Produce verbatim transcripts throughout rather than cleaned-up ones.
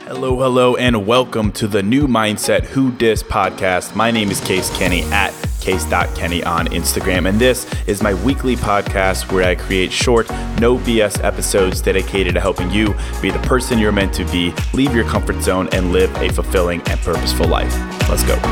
Hello, hello, and welcome to the New Mindset Who Dis podcast. My name is Case Kenny at case dot kenny on Instagram, and this is my weekly podcast where I create short, no B S episodes dedicated to helping you be the person you're meant to be, leave your comfort zone, and live a fulfilling and purposeful life. Let's go.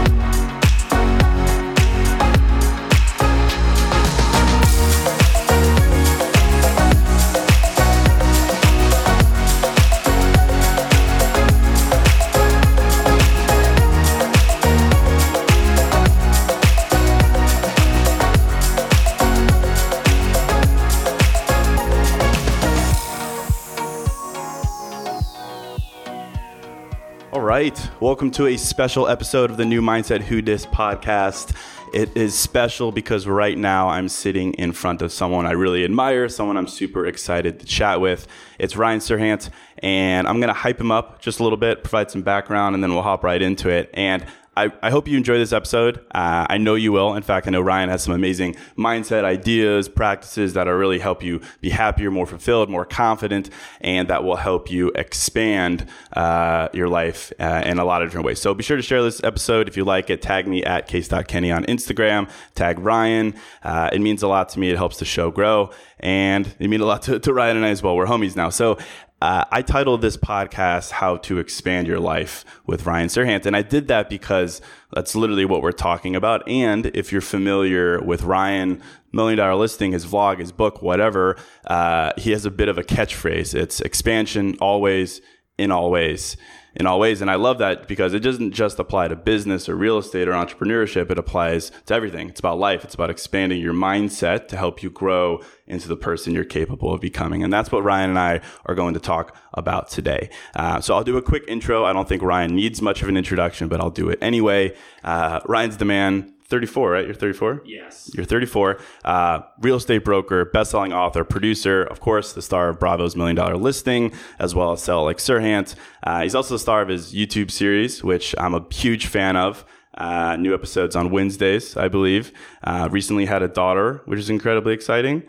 All right, welcome to a special episode of the New Mindset Who Dis podcast. It is special because right now I'm sitting in front of someone I really admire, someone I'm super excited to chat with. It's Ryan Serhant, and I'm going to hype him up just a little bit, provide some background, and then we'll hop right into it. And I, I hope you enjoy this episode. Uh, I know you will. In fact, I know Ryan has some amazing mindset ideas, practices that will really help you be happier, more fulfilled, more confident, and that will help you expand uh, your life uh, in a lot of different ways. So be sure to share this episode if you like it. Tag me at case dot kenny on Instagram. Tag Ryan. Uh, it means a lot to me. It helps the show grow, and it means a lot to, to Ryan and I as well. We're homies now. So Uh, I titled this podcast, How to Expand Your Life with Ryan Serhant. And I did that because that's literally what we're talking about. And if you're familiar with Ryan, Million Dollar Listing, his vlog, his book, whatever, uh, he has a bit of a catchphrase. It's expansion always, in all ways. In all ways. And I love that because it doesn't just apply to business or real estate or entrepreneurship. It applies to everything. It's about life. It's about expanding your mindset to help you grow into the person you're capable of becoming. And that's what Ryan and I are going to talk about today. Uh, so I'll do a quick intro. I don't think Ryan needs much of an introduction, but I'll do it anyway. Uh, Ryan's the man. thirty-four, right? You're thirty-four? Yes. You're thirty-four. Uh, real estate broker, best-selling author, producer, of course, the star of Bravo's Million Dollar Listing, as well as Sell Like Serhant. Uh, he's also the star of his YouTube series, which I'm a huge fan of. Uh, new episodes on Wednesdays, I believe. Uh, recently had a daughter, which is incredibly exciting.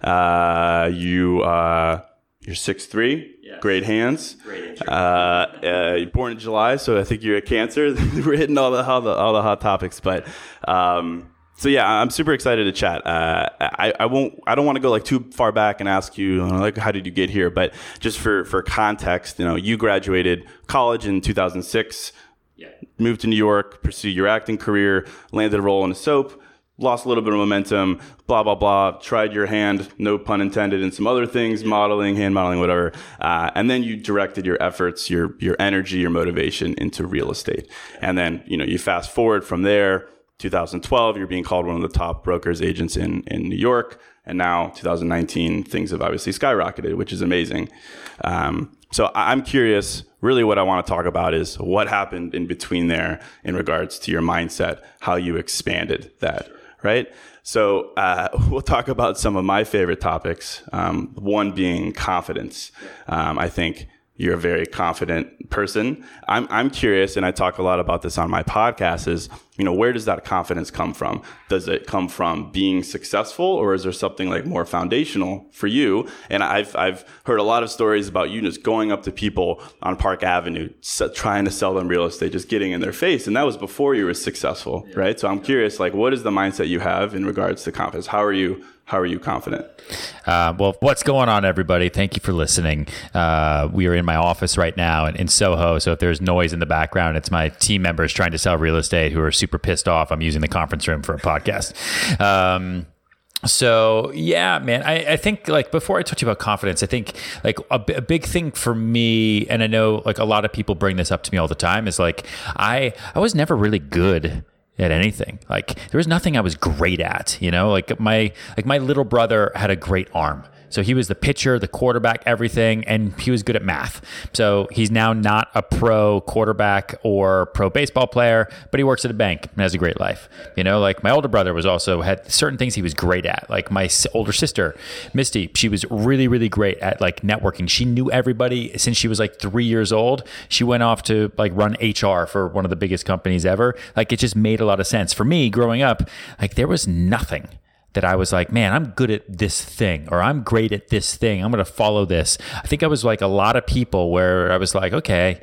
Uh, you, uh, you're six three. Yes. Great hands. Great uh, uh, you're born in July, so I think you're a Cancer. We're hitting all the, all the all the hot topics, but um, so yeah, I'm super excited to chat. Uh, I I won't I don't want to go like too far back and ask you like how did you get here, but just for for context, you know, you graduated college in two thousand six. Yeah. Moved to New York, pursued your acting career, landed a role in a soap. Lost a little bit of momentum, blah, blah, blah, tried your hand, no pun intended, in some other things, modeling, hand modeling, whatever. Uh, and then you directed your efforts, your your energy, your motivation into real estate. And then, you know, you fast forward from there, two thousand twelve, you're being called one of the top brokers agents in, in New York. And now, two thousand nineteen, things have obviously skyrocketed, which is amazing. Um, so I'm curious, really what I want to talk about is what happened in between there in regards to your mindset, how you expanded that. Right? So uh, we'll talk about some of my favorite topics, um, one being confidence. Um, I think you're a very confident person. I'm I'm curious, and I talk a lot about this on my podcast, is, you know, where does that confidence come from? Does it come from being successful, or is there something like more foundational for you? And I've I've heard a lot of stories about you just going up to people on Park Avenue, trying to sell them real estate, just getting in their face. And that was before you were successful, yeah. Right? So I'm curious, like, what is the mindset you have in regards to confidence? How are you How are you confident? Uh, well, what's going on, everybody? Thank you for listening. Uh, we are in my office right now in, in Soho. So if there's noise in the background, it's my team members trying to sell real estate who are super pissed off. I'm using the conference room for a podcast. Um, So yeah, man, I, I think like before I talk to you about confidence, I think like a, a big thing for me, and I know like a lot of people bring this up to me all the time, is like I I was never really good at anything. Like there was nothing I was great at, you know, like my like my little brother had a great arm. So he was the pitcher, the quarterback, everything, and he was good at math. So he's now not a pro quarterback or pro baseball player, but he works at a bank and has a great life. You know, like my older brother was also had certain things he was great at. Like my older sister, Misty, she was really, really great at like networking. She knew everybody since she was like three years old. She went off to like run H R for one of the biggest companies ever. Like it just made a lot of sense. For me growing up, like there was nothing that I was like, man, I'm good at this thing, or I'm great at this thing. I'm going to follow this. I think I was like a lot of people where I was like, okay,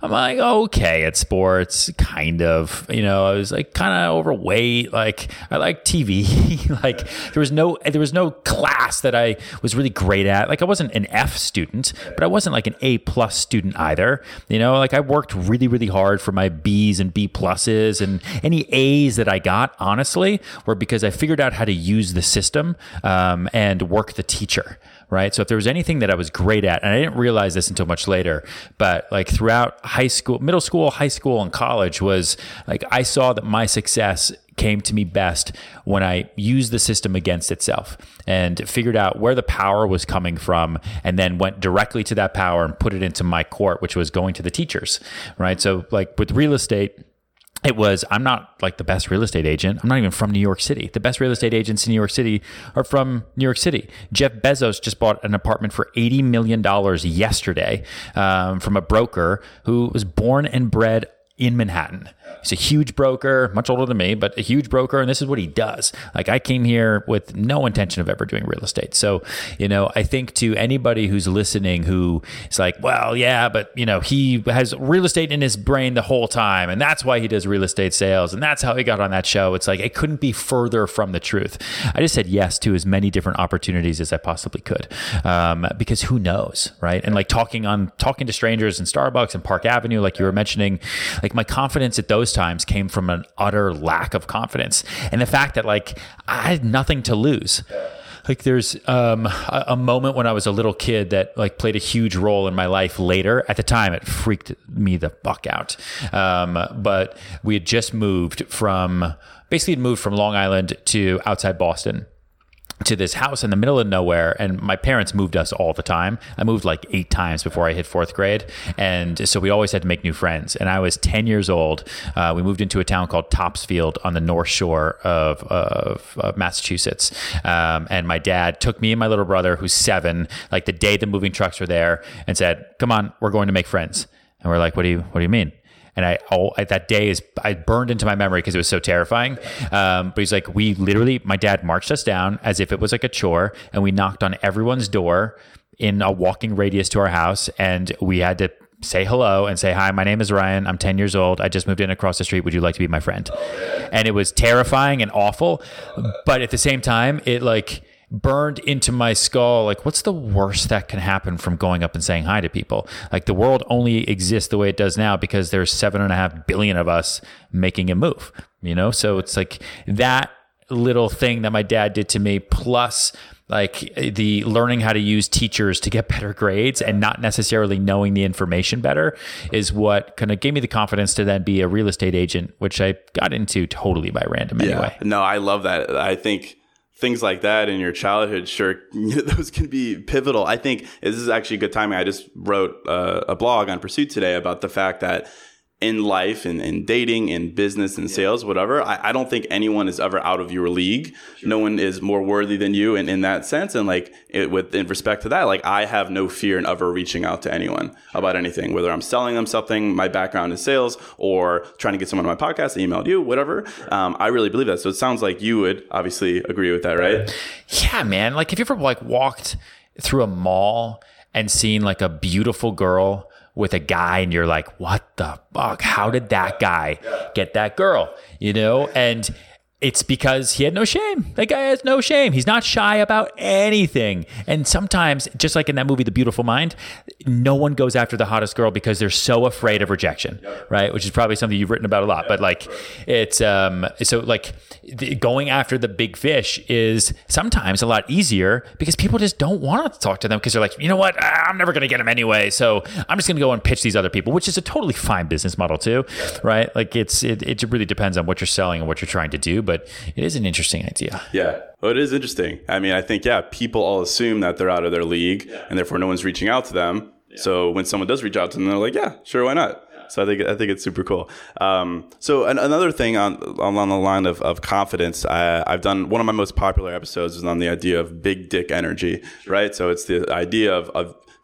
I'm like, okay at sports, kind of. You know, I was like kind of overweight. Like I like T V. Like there was no there was no class that I was really great at. Like I wasn't an F student, but I wasn't like an A plus student either. You know, like I worked really, really hard for my B's and B pluses, and any A's that I got, honestly, were because I figured out how to use the system um, and work the teacher. Right. So if there was anything that I was great at, and I didn't realize this until much later, but like throughout high school, middle school, high school, and college was like, I saw that my success came to me best when I used the system against itself and figured out where the power was coming from, and then went directly to that power and put it into my court, which was going to the teachers. Right. So like with real estate, it was, I'm not like the best real estate agent. I'm not even from New York City. The best real estate agents in New York City are from New York City. Jeff Bezos just bought an apartment for eighty million dollars yesterday um, from a broker who was born and bred in Manhattan. He's a huge broker, much older than me, but a huge broker. And this is what he does. Like I came here with no intention of ever doing real estate. So, you know, I think to anybody who's listening who is like, well, yeah, but you know, he has real estate in his brain the whole time, and that's why he does real estate sales, and that's how he got on that show. It's like, it couldn't be further from the truth. I just said yes to as many different opportunities as I possibly could. Um, because who knows, right? And like talking on, talking to strangers in Starbucks and Park Avenue, like you were mentioning, like my confidence at those times came from an utter lack of confidence. And the fact that like I had nothing to lose. Like there's um, a, a moment when I was a little kid that like played a huge role in my life later. At the time, it freaked me the fuck out. Um, but we had just moved from, basically had moved from Long Island to outside Boston, to this house in the middle of nowhere. And my parents moved us all the time. I moved like eight times before I hit fourth grade. And so we always had to make new friends. And I was ten years old. Uh, we moved into a town called Topsfield on the North Shore of, of, of Massachusetts. Um, and my dad took me and my little brother, who's seven, like the day the moving trucks were there, and said, come on, we're going to make friends. And we're like, what do you, what do you mean? And I, oh, that day is, I burned into my memory because it was so terrifying. Um, but he's like, we literally, my dad marched us down as if it was like a chore, and we knocked on everyone's door in a walking radius to our house. And we had to say hello and say, hi, my name is Ryan. I'm ten years old. I just moved in across the street. Would you like to be my friend? And it was terrifying and awful. But at the same time, it like burned into my skull, like, what's the worst that can happen from going up and saying hi to people? Like, the world only exists the way it does now because there's seven and a half billion of us making a move, you know? So it's like that little thing that my dad did to me, plus like the learning how to use teachers to get better grades and not necessarily knowing the information better, is what kind of gave me the confidence to then be a real estate agent, which I got into totally by random anyway. Yeah. No, I love that. I think things like that in your childhood, sure, those can be pivotal. I think this is actually a good timing. I just wrote uh, a blog on Pursuit today about the fact that in life and in dating, in business and sales, whatever, I, I don't think anyone is ever out of your league. Sure. No one is more worthy than you in, in that sense. And like it, with in respect to that, like I have no fear in ever reaching out to anyone about anything, whether I'm selling them something, my background is sales, or trying to get someone on my podcast, I emailed you, whatever. Um, I really believe that. So it sounds like you would obviously agree with that, right? Yeah, man. Like if you ever like walked through a mall and seen like a beautiful girl with a guy and you're like, what the fuck? How did that guy get that girl? You know? And it's because he had no shame. That guy has no shame. He's not shy about anything. And sometimes, just like in that movie, The Beautiful Mind, no one goes after the hottest girl because they're so afraid of rejection, right? Which is probably something you've written about a lot. But like, it's, um, so like the, going after the big fish is sometimes a lot easier because people just don't want to talk to them because they're like, you know what? I'm never going to get them anyway. So I'm just going to go and pitch these other people, which is a totally fine business model too, right? Like it's, it, it really depends on what you're selling and what you're trying to do. But But it is an interesting idea. Yeah. Well, it is interesting. I mean, I think, yeah, people all assume that they're out of their league yeah. and therefore no one's reaching out to them. Yeah. So when someone does reach out to them, they're like, yeah, sure, why not? Yeah. So I think I think it's super cool. Um, so an, another thing on along the line of, of confidence, I, I've done one of my most popular episodes is on the idea of big dick energy, right? So it's the idea of, of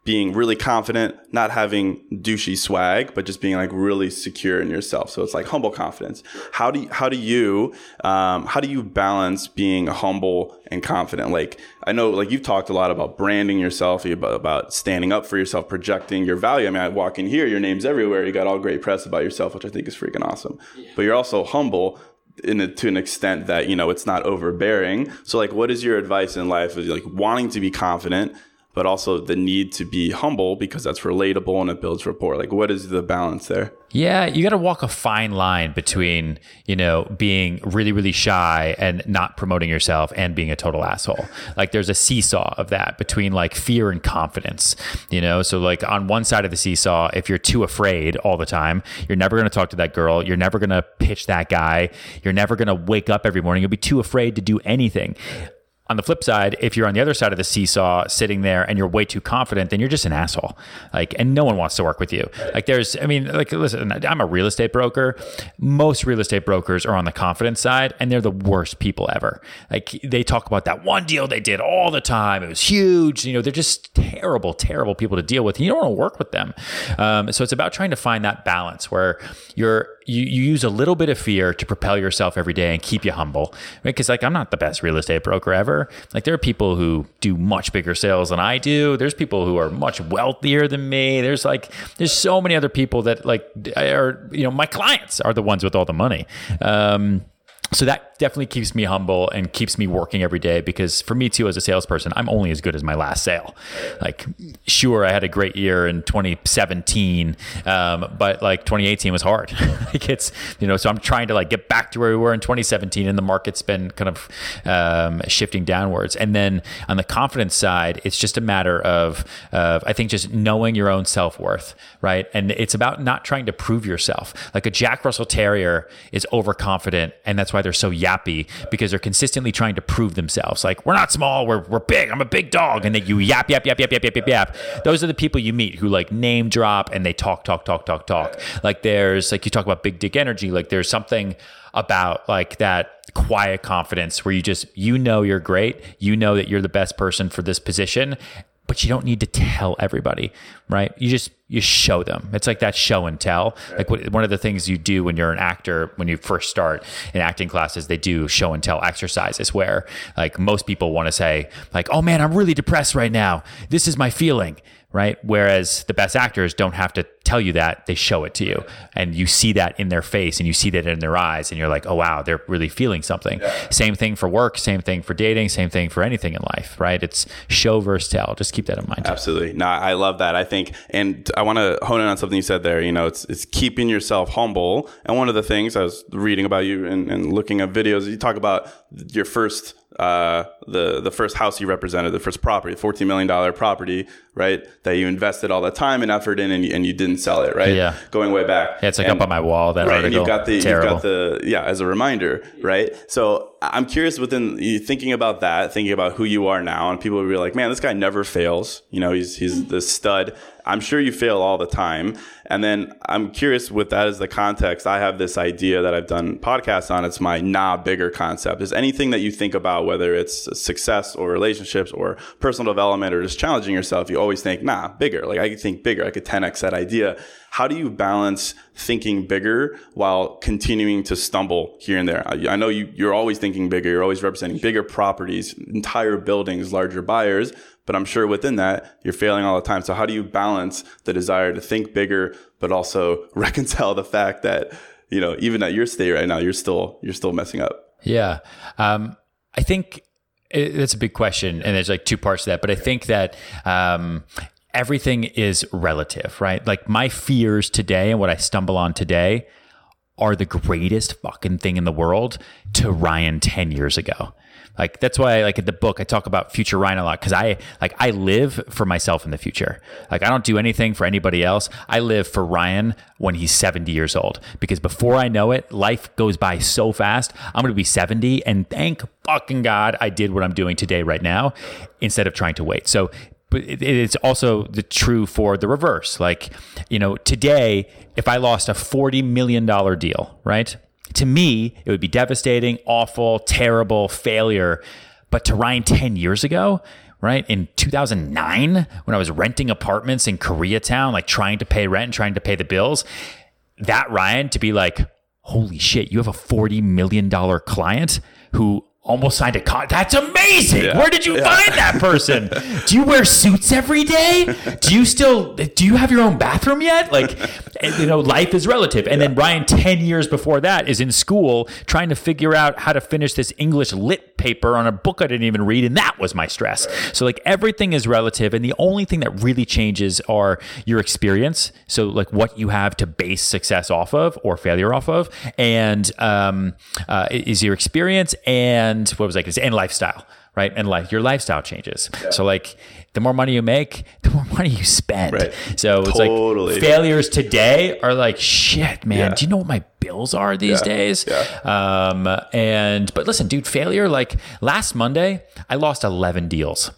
being really confident, not having douchey swag, but just being like really secure in yourself. So it's like humble confidence. How do you, how do you um, how do you balance being humble and confident? Like I know, like you've talked a lot about branding yourself, about, about standing up for yourself, projecting your value. I mean, I walk in here, your name's everywhere. You got all great press about yourself, which I think is freaking awesome. Yeah. But you're also humble in a, to an extent that, you know, it's not overbearing. So like, what is your advice in life? Is like wanting to be confident, but also the need to be humble because that's relatable and it builds rapport. Like, what is the balance there? Yeah, you got to walk a fine line between, you know, being really, really shy and not promoting yourself and being a total asshole. Like there's a seesaw of that between like fear and confidence, you know? So like on one side of the seesaw, if you're too afraid all the time, you're never going to talk to that girl. You're never going to pitch that guy. You're never going to wake up every morning. You'll be too afraid to do anything. On the flip side, if you're on the other side of the seesaw sitting there and you're way too confident, then you're just an asshole. Like, and no one wants to work with you. Like there's, I mean, like, listen, I'm a real estate broker. Most real estate brokers are on the confidence side and they're the worst people ever. Like they talk about that one deal they did all the time. It was huge. You know, they're just terrible, terrible people to deal with. You don't want to work with them. Um, so it's about trying to find that balance where you're, You, you use a little bit of fear to propel yourself every day and keep you humble. Because like I'm not the best real estate broker ever. Like there are people who do much bigger sales than I do. There's people who are much wealthier than me. There's like there's so many other people that like are, you know, my clients are the ones with all the money. Um, So that definitely keeps me humble and keeps me working every day because for me too, as a salesperson, I'm only as good as my last sale. Like, sure, I had a great year in twenty seventeen, um, but like twenty eighteen was hard. Like it's, you know, so I'm trying to like get back to where we were in twenty seventeen and the market's been kind of um, shifting downwards. And then on the confidence side, it's just a matter of, of, I think just knowing your own self-worth, right? And it's about not trying to prove yourself. Like a Jack Russell Terrier is overconfident and that's why they're so yappy because they're consistently trying to prove themselves. Like, we're not small, we're we're big, I'm a big dog. And then you yap, yap, yap, yap, yap, yap, yap, yap. Those are the people you meet who like name drop and they talk, talk, talk, talk, talk. Like there's, like you talk about big dick energy, like there's something about like that quiet confidence where you just, you know, you're great. You know that you're the best person for this position, but you don't need to tell everybody, right? You just, you show them. It's like that show and tell. Like what, one of the things you do when you're an actor, when you first start in acting classes, they do show and tell exercises where like most people want to say like, oh man, I'm really depressed right now. This is my feeling, right? Whereas the best actors don't have to tell you that, they show it to you. And you see that in their face and you see that in their eyes and you're like, oh wow, they're really feeling something. Yeah. Same thing for work, same thing for dating, same thing for anything in life, right? It's show versus tell. Just keep that in mind. Absolutely. No, I love that. I think, and I want to hone in on something you said there, you know, it's it's keeping yourself humble. And one of the things I was reading about you and, and looking at videos, you talk about your first uh, the the first house you represented, the first property, fourteen million dollars property, right? That you invested all the time and effort in and you, and you didn't sell it, right? Yeah. Going way back. Yeah, it's like and, up on my wall, that right, article. And you've got the, Terrible. you've got the, yeah, as a reminder, right? So I'm curious within you thinking about that, thinking about who you are now, and people will be like, man, this guy never fails. You know, he's he's the stud. I'm sure you fail all the time. And then I'm curious with that as the context, I have this idea that I've done podcasts on. It's my nah bigger concept. Is anything that you think about, whether it's success or relationships or personal development or just challenging yourself, you always think, nah, bigger. Like I could think bigger. I could ten X that idea. How do you balance thinking bigger while continuing to stumble here and there? I, I know you, you're always thinking bigger. You're always representing bigger properties, entire buildings, larger buyers. But I'm sure within that, you're failing all the time. So how do you balance the desire to think bigger, but also reconcile the fact that, you know, even at your state right now, you're still you're still messing up? Yeah. Um, I think it, that's a big question. And there's like two parts to that. But I think that um, everything is relative, right? Like my fears today and what I stumble on today are the greatest fucking thing in the world to Ryan ten years ago. Like, that's why, like, in the book, I talk about future Ryan a lot because I, like, I live for myself in the future. Like, I don't do anything for anybody else. I live for Ryan when he's seventy years old because before I know it, life goes by so fast. I'm going to be seventy and thank fucking God I did what I'm doing today right now instead of trying to wait. So, but it, it's also the true for the reverse. Like, you know, today, if I lost a forty million dollars deal, right? To me, it would be devastating, awful, terrible, failure. But to Ryan ten years ago, right? In two thousand nine, when I was renting apartments in Koreatown, like trying to pay rent and trying to pay the bills, that Ryan to be like, holy shit, you have a forty million dollars client who almost signed a con. That's amazing. Yeah. Where did you yeah. find that person? Do you wear suits every day? Do you still, do you have your own bathroom yet? Like, you know, life is relative. And yeah. then Ryan, ten years before that, is in school trying to figure out how to finish this English lit paper on a book I didn't even read. And that was my stress. Right. So like everything is relative. And the only thing that really changes are your experience. So like what you have to base success off of or failure off of. And um, uh, is your experience and And what was I going to say? And lifestyle, right? And life, your lifestyle changes. Yeah. So like the more money you make, the more money you spend. Right. So it's totally. Like failures today are like, shit, man, yeah. do you know what my bills are these yeah. days? Yeah. Um, and, but listen, dude, failure, like last Monday, I lost eleven deals.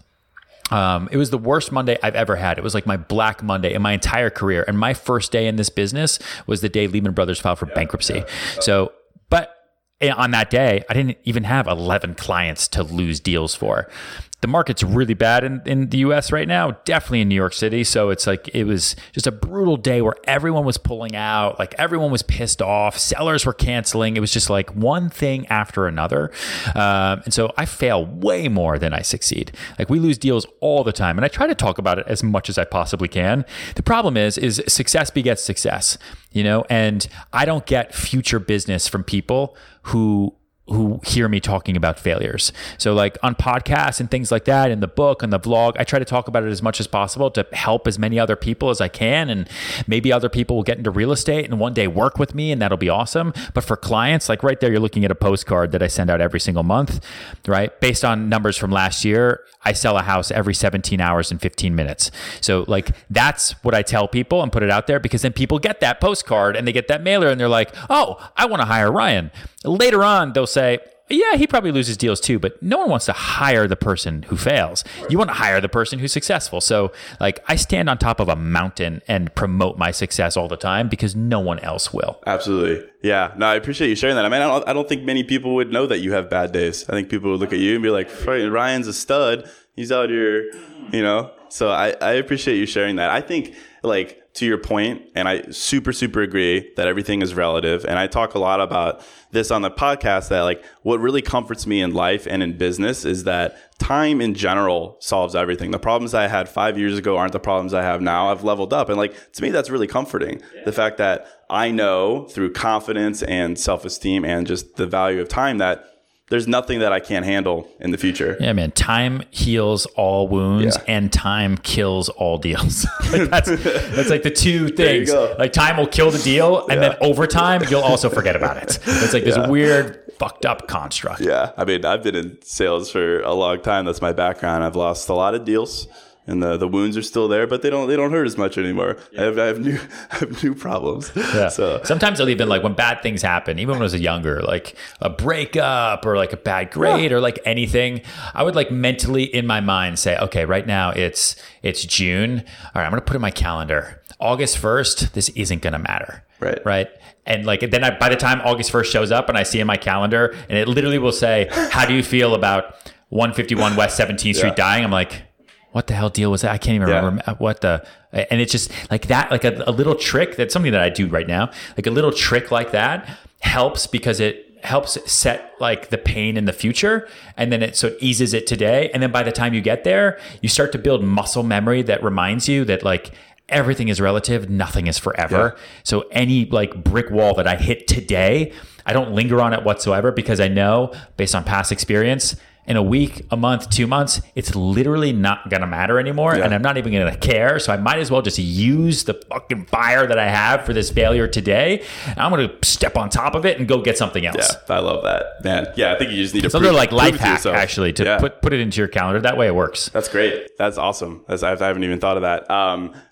Um, it was the worst Monday I've ever had. It was like my black Monday in my entire career. And my first day in this business was the day Lehman Brothers filed for yeah. bankruptcy. Yeah. So, but on that day, I didn't even have eleven clients to lose deals for. The market's really bad in, in the U S right now, definitely in New York City. So it's like, it was just a brutal day where everyone was pulling out, like everyone was pissed off, sellers were canceling. It was just like one thing after another. Um, and so I fail way more than I succeed. Like we lose deals all the time. And I try to talk about it as much as I possibly can. The problem is, is success begets success, you know, and I don't get future business from people who who hear me talking about failures. So like on podcasts and things like that, in the book and the vlog, I try to talk about it as much as possible to help as many other people as I can. And maybe other people will get into real estate and one day work with me, and that'll be awesome. But for clients, like right there, you're looking at a postcard that I send out every single month, right? Based on numbers from last year, I sell a house every seventeen hours and fifteen minutes. So like, that's what I tell people and put it out there, because then people get that postcard and they get that mailer and they're like, oh, I want to hire Ryan. Later on, they'll say, yeah, he probably loses deals too, but no one wants to hire the person who fails. You want to hire the person who's successful. So like I stand on top of a mountain and promote my success all the time because no one else will. Absolutely. Yeah. No, I appreciate you sharing that. I mean, I don't, I don't think many people would know that you have bad days. I think people would look at you and be like, Ryan's a stud. He's out here, you know? So I, I appreciate you sharing that. I think like, to your point, and I super, super agree that everything is relative. And I talk a lot about this on the podcast, that like what really comforts me in life and in business is that time in general solves everything. The problems I had five years ago aren't the problems I have now. I've leveled up. And like, to me, that's really comforting. Yeah. The fact that I know through confidence and self-esteem and just the value of time that there's nothing that I can't handle in the future. Yeah, man. Time heals all wounds yeah. and time kills all deals. Like that's that's like the two things. Like time will kill the deal, and yeah. then over time you'll also forget about it. It's like this yeah. weird, fucked up construct. Yeah. I mean, I've been in sales for a long time. That's my background. I've lost a lot of deals. And the, the wounds are still there, but they don't they don't hurt as much anymore. Yeah. I have I have new I have new problems. Yeah. So sometimes I'll even like when bad things happen, even when I was younger, like a breakup or like a bad grade yeah. or like anything, I would like mentally in my mind say, okay, right now it's it's June. All right, I'm gonna put in my calendar. August first, this isn't gonna matter. Right. Right. And like then I, by the time August first shows up and I see in my calendar and it literally will say, how do you feel about one fifty-one West seventeenth Street yeah. dying? I'm like, what the hell deal was that? I can't even yeah. remember what the, and it's just like that, like a, a little trick. That's something that I do right now. Like a little trick like that helps because it helps set like the pain in the future. And then it, so it eases it today. And then by the time you get there, you start to build muscle memory that reminds you that like everything is relative. Nothing is forever. Yeah. So any like brick wall that I hit today, I don't linger on it whatsoever because I know based on past experience, in a week, a month, two months, it's literally not going to matter anymore. Yeah. And I'm not even going to care. So I might as well just use the fucking fire that I have for this failure today. And I'm going to step on top of it and go get something else. Yeah, I love that, man. Yeah, I think you just need to It's a little like life hack, actually, to yeah. put, put it into your calendar. That way it works. That's great. That's awesome. That's, I haven't even thought of that. Um,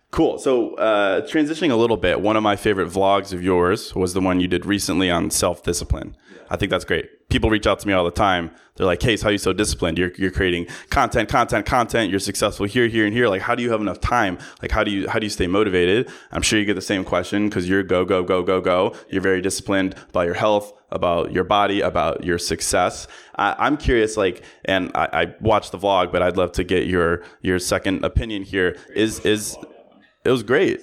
Cool. So uh, transitioning a little bit, one of my favorite vlogs of yours was the one you did recently on self-discipline. Yeah. I think that's great. People reach out to me all the time. They're like, Case, how are you so disciplined? You're you're creating content, content, content. You're successful here, here, and here. Like, how do you have enough time? Like, how do you how do you stay motivated? I'm sure you get the same question because you're go, go, go, go, go. You're very disciplined about your health, about your body, about your success. I, I'm curious, like, and I, I watched the vlog, but I'd love to get your your second opinion here. Is is It was great.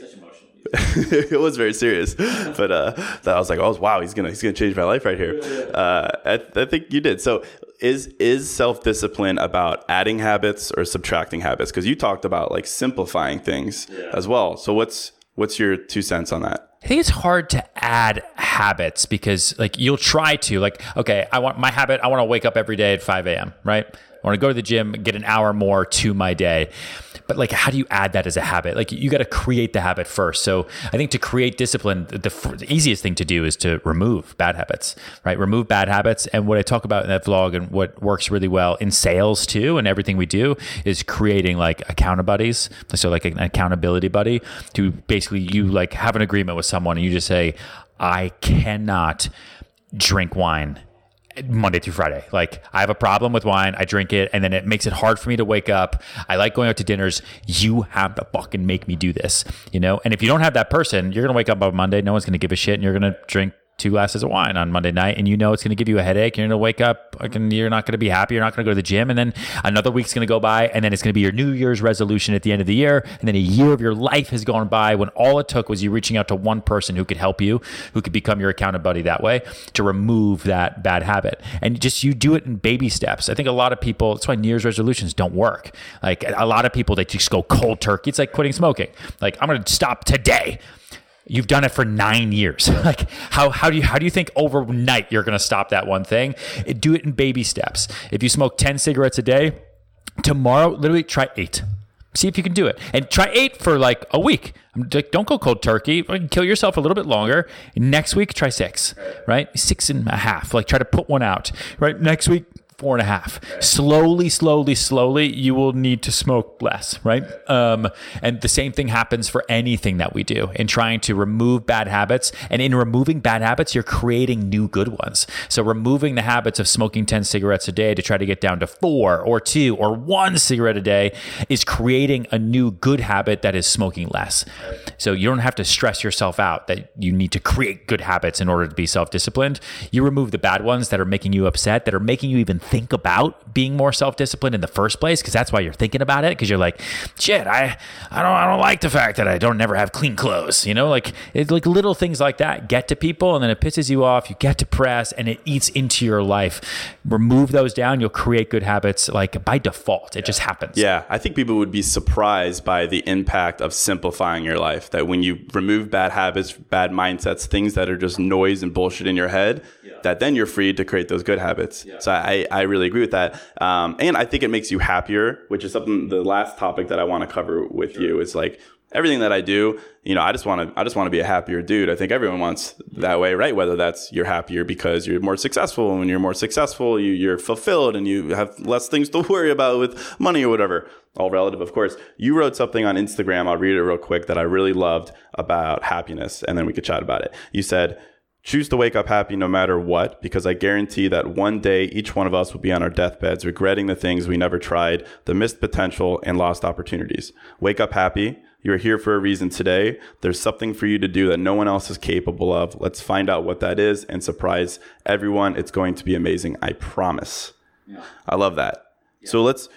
It was very serious, but uh, that I was like, oh wow, he's gonna he's gonna change my life right here. Uh, I, I think you did. So is is self discipline about adding habits or subtracting habits? Because you talked about like simplifying things yeah. as well. So what's what's your two cents on that? I think it's hard to add habits because like you'll try to like, okay, I want my habit. I want to wake up every day at five a.m. right? I want to go to the gym, get an hour more to my day. But like, how do you add that as a habit? Like you got to create the habit first. So I think to create discipline, the, the easiest thing to do is to remove bad habits, right? Remove bad habits. And what I talk about in that vlog and what works really well in sales too, and everything we do is creating like account buddies. So like an accountability buddy to basically you like have an agreement with someone and you just say, I cannot drink wine Monday through Friday. Like I have a problem with wine. I drink it and then it makes it hard for me to wake up. I like going out to dinners. You have to fucking make me do this, you know? And if you don't have that person, you're going to wake up on Monday. No one's going to give a shit and you're going to drink two glasses of wine on Monday night and you know it's going to give you a headache. You're going to wake up and you're not going to be happy. You're not going to go to the gym. And then another week's going to go by and then it's going to be your New Year's resolution at the end of the year. And then a year of your life has gone by when all it took was you reaching out to one person who could help you, who could become your accountability buddy that way to remove that bad habit. And just you do it in baby steps. I think a lot of people, that's why New Year's resolutions don't work. Like a lot of people, they just go cold turkey. It's like quitting smoking. Like I'm going to stop today. You've done it for nine years. Like how how do you how do you think overnight you're going to stop that one thing? It, do it in baby steps. If you smoke ten cigarettes a day, tomorrow literally try eight. See if you can do it, and try eight for like a week. Like, don't go cold turkey. Kill yourself a little bit longer. Next week, try six. Right, six and a half. Like try to put one out. Right, next week. Four and a half. Slowly, slowly, slowly, you will need to smoke less, right? Um, and the same thing happens for anything that we do in trying to remove bad habits. And in removing bad habits, you're creating new good ones. So removing the habits of smoking ten cigarettes a day to try to get down to four or two or one cigarette a day is creating a new good habit that is smoking less. So you don't have to stress yourself out that you need to create good habits in order to be self-disciplined. You remove the bad ones that are making you upset, that are making you even think about being more self-disciplined in the first place, because that's why you're thinking about it, because you're like, shit, I, I don't I don't like the fact that I don't never have clean clothes, you know, like it's like little things like that get to people and then it pisses you off, you get depressed and it eats into your life. Remove those down, you'll create good habits like by default. It just happens. Yeah, I think people would be surprised by the impact of simplifying your life, that when you remove bad habits, bad mindsets, things that are just noise and bullshit in your head, yeah. that then you're free to create those good habits. Yeah. So I, I really agree with that. Um, and I think it makes you happier, which is something, the last topic that I want to cover with sure. you is like everything that I do, you know, I just want to, I just want to be a happier dude. I think everyone wants that way, right? Whether that's you're happier because you're more successful. And when you're more successful, you, you're fulfilled and you have less things to worry about with money or whatever. All relative, of course. You wrote something on Instagram, I'll read it real quick, that I really loved about happiness. And then we could chat about it. You said, choose to wake up happy no matter what, because I guarantee that one day each one of us will be on our deathbeds regretting the things we never tried, the missed potential and lost opportunities. Wake up happy. You're here for a reason today. There's something for you to do that no one else is capable of. Let's find out what that is and surprise everyone. It's going to be amazing. I promise. Yeah. I love that. Yeah. So let's,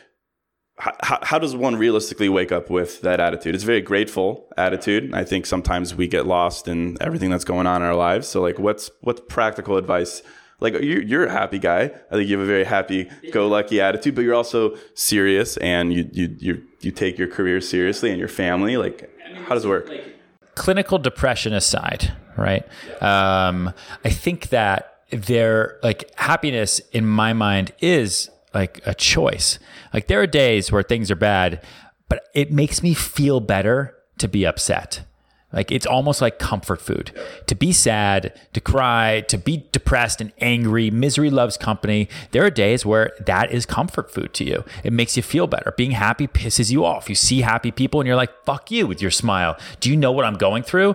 how, how does one realistically wake up with that attitude? It's a very grateful attitude. I think sometimes we get lost in everything that's going on in our lives. So like, what's, what's practical advice? Like you're, you're a happy guy. I think you have a very happy-go-lucky attitude, but you're also serious and you, you, you, you take your career seriously and your family. Like, how does it work? Clinical depression aside, right? Um, I think that there, like happiness in my mind is like a choice. Like there are days where things are bad, but it makes me feel better to be upset. Like it's almost like comfort food. To be sad, to cry, to be depressed and angry, misery loves company. There are days where that is comfort food to you. It makes you feel better. Being happy pisses you off. You see happy people and you're like, fuck you with your smile. Do you know what I'm going through?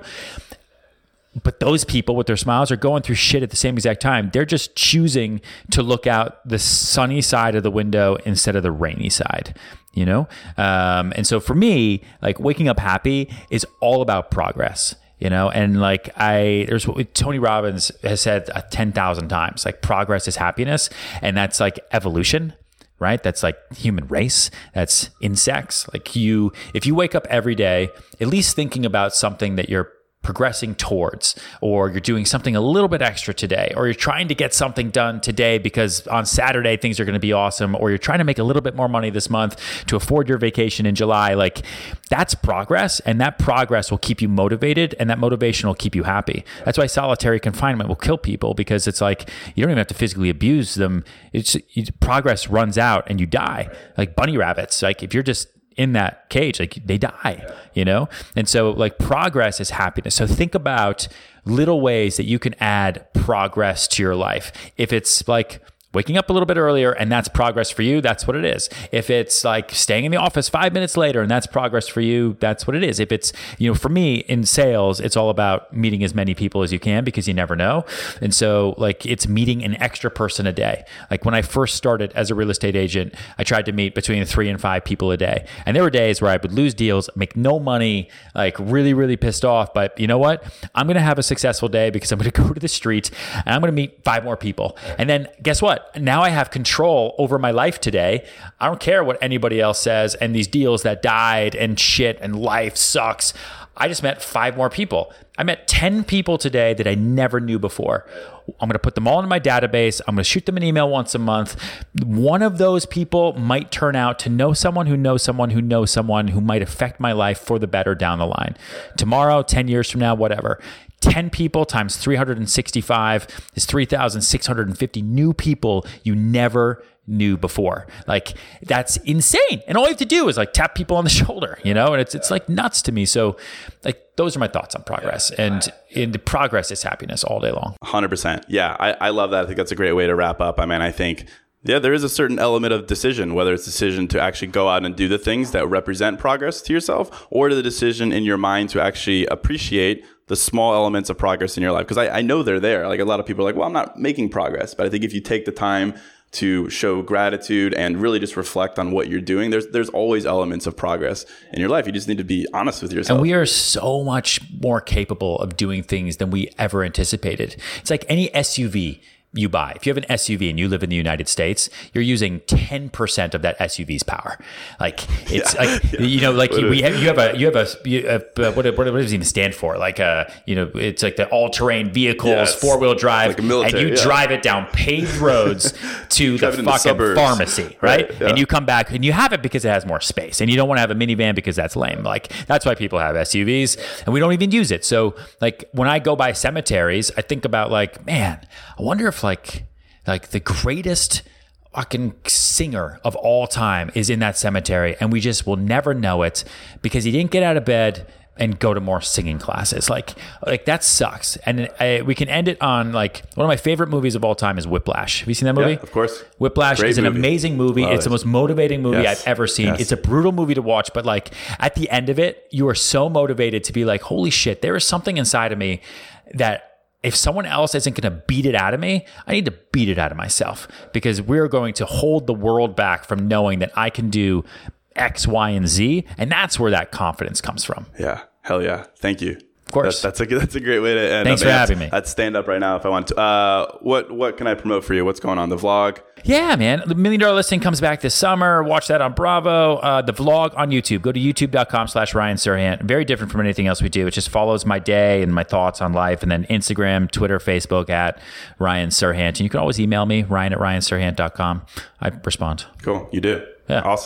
But those people with their smiles are going through shit at the same exact time. They're just choosing to look out the sunny side of the window instead of the rainy side, you know? Um, and so for me, like waking up happy is all about progress, you know? And like I, there's what Tony Robbins has said ten thousand times, like progress is happiness. And that's like evolution, right? That's like human race. That's insects. Like you, if you wake up every day, at least thinking about something that you're progressing towards, or you're doing something a little bit extra today, or you're trying to get something done today because on Saturday things are going to be awesome, or you're trying to make a little bit more money this month to afford your vacation in July, like that's progress, and that progress will keep you motivated, and that motivation will keep you happy. That's why solitary confinement will kill people, because it's like you don't even have to physically abuse them. It's progress runs out and you die. Like bunny rabbits, like if you're just in that cage, like they die, you know? And so like progress is happiness. So think about little ways that you can add progress to your life. If it's like waking up a little bit earlier and that's progress for you, that's what it is. If it's like staying in the office five minutes later and that's progress for you, that's what it is. If it's, you know, for me in sales, it's all about meeting as many people as you can, because you never know. And so like it's meeting an extra person a day. Like when I first started as a real estate agent, I tried to meet between three and five people a day. And there were days where I would lose deals, make no money, like really, really pissed off. But you know what? I'm going to have a successful day because I'm going to go to the street and I'm going to meet five more people. And then guess what? Now I have control over my life today. I don't care what anybody else says and these deals that died and shit and life sucks. I just met five more people. I met ten people today that I never knew before. I'm going to put them all in my database. I'm going to shoot them an email once a month. One of those people might turn out to know someone who knows someone who knows someone who might affect my life for the better down the line. Tomorrow, ten years from now, whatever. ten people times three hundred sixty-five is three thousand six hundred fifty new people you never knew before. Like that's insane. And all you have to do is like tap people on the shoulder, you know, and it's, it's like nuts to me. So like, those are my thoughts on progress, and in the progress is happiness all day long. one hundred percent. Yeah. I, I love that. I think that's a great way to wrap up. I mean, I think, yeah, there is a certain element of decision, whether it's decision to actually go out and do the things that represent progress to yourself, or to the decision in your mind to actually appreciate the small elements of progress in your life. Because I, I know they're there. Like a lot of people are like, well, I'm not making progress. But I think if you take the time to show gratitude and really just reflect on what you're doing, there's there's always elements of progress in your life. You just need to be honest with yourself. And we are so much more capable of doing things than we ever anticipated. It's like any S U V you buy. If you have an S U V and you live in the United States, you're using ten percent of that S U V's power. Like it's yeah. like, yeah. you know, like you, we have, you have a, you have a, you have, uh, what, what, what does it even stand for? Like, uh, you know, it's like the all-terrain vehicles, yes. four wheel drive, like military, and you yeah. drive it down paved roads to the fucking the pharmacy, right? right yeah. And you come back and you have it because it has more space, and you don't want to have a minivan because that's lame. Like that's why people have S U Vs, and we don't even use it. So like when I go by cemeteries, I think about like, man, I wonder if like like the greatest fucking singer of all time is in that cemetery, and we just will never know it because he didn't get out of bed and go to more singing classes. Like like that sucks. And I, we can end it on like one of my favorite movies of all time is Whiplash. Have you seen that movie? Yeah, of course. Whiplash Great is an movie. amazing movie. Love it's it. the most motivating movie yes. I've ever seen. Yes. It's a brutal movie to watch, but like at the end of it, you are so motivated to be like, holy shit, there is something inside of me that if someone else isn't going to beat it out of me, I need to beat it out of myself, because we're going to hold the world back from knowing that I can do X, Y, and Z. And that's where that confidence comes from. Yeah. Hell yeah. Thank you. Of course. That's, that's a that's a great way to end. Thanks I mean, for having I'd, me. I'd stand up right now if I want to. Uh, what what can I promote for you? What's going on? The vlog? Yeah, man. The Million Dollar Listing comes back this summer. Watch that on Bravo. Uh, the vlog on YouTube. Go to youtube.com slash Ryan Serhant. Very different from anything else we do. It just follows my day and my thoughts on life. And then Instagram, Twitter, Facebook at Ryan Serhant. And you can always email me, Ryan at ryan serhant dot com. I respond. Cool. You do. Yeah. Awesome.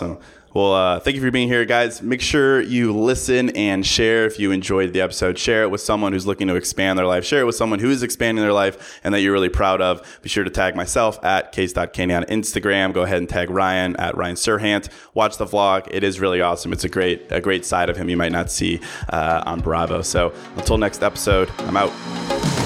Well, uh, thank you for being here, guys. Make sure you listen and share if you enjoyed the episode. Share it with someone who's looking to expand their life. Share it with someone who is expanding their life and that you're really proud of. Be sure to tag myself at case dot candy on Instagram. Go ahead and tag Ryan at Ryan Serhant. Watch the vlog. It is really awesome. It's a great, a great side of him you might not see uh, on Bravo. So until next episode, I'm out.